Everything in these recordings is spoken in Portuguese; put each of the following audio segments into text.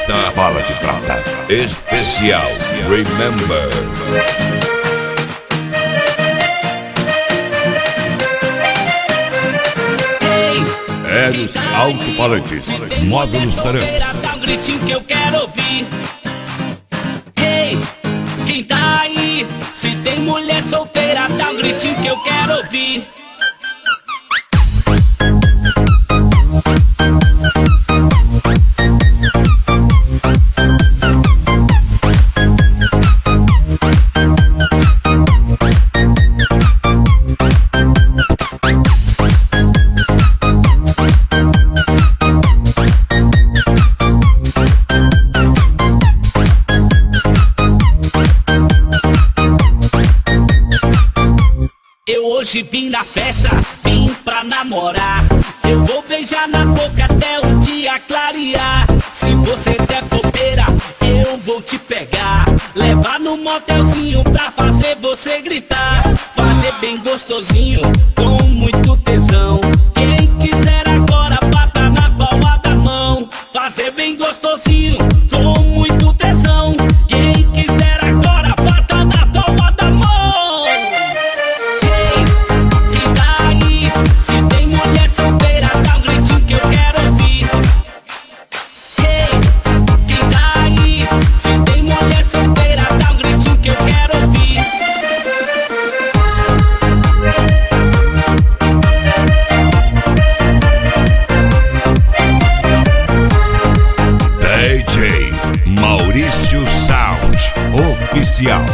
Fita Bala de Prata Especial Remember. Eros alto-falantes, módulos tarantes. Dá um gritinho que eu quero ouvir. Ei, quem tá aí? Se tem mulher solteira, dá um gritinho que eu quero ouvir. Hoje vim na festa, vim pra namorar. Eu vou beijar na boca até o dia clarear. Se você der bobeira, eu vou te pegar. Levar no motelzinho pra fazer você gritar. Fazer bem gostosinho, com muito tesão. Quem quiser agora, bata na palma da mão. Fazer bem gostosinho, com muito tesão. Quem quiser agora, bata na palma da mão. Maurício Sound Oficial.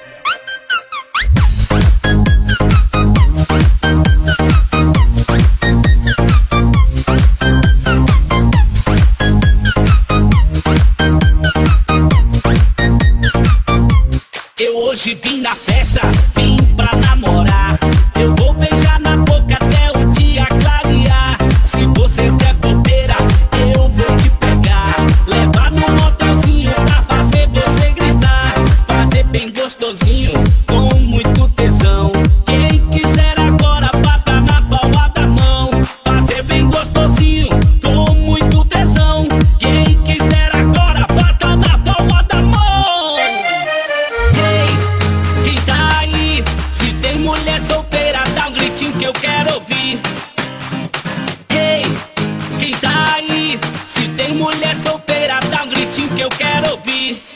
Eu hoje vim na festa, vim pra namorar. Eu vou beijar na boca até o dia clarear. Se você der bobeira, eu vou te pegar. Levar no motelzinho pra fazer você gritar. Fazer bem gostosinho, com muito tesão. Quem quiser agora, bata na palma da mão. Fazer bem gostosinho, com muito tesão. Quem quiser agora, bata na palma da mão. Quem tá aí? Se tem mulher solteira, dá um gritinho que eu quero ouvir. Ei, quem tá aí? Se tem mulher solteira, dá um gritinho que eu quero ouvir.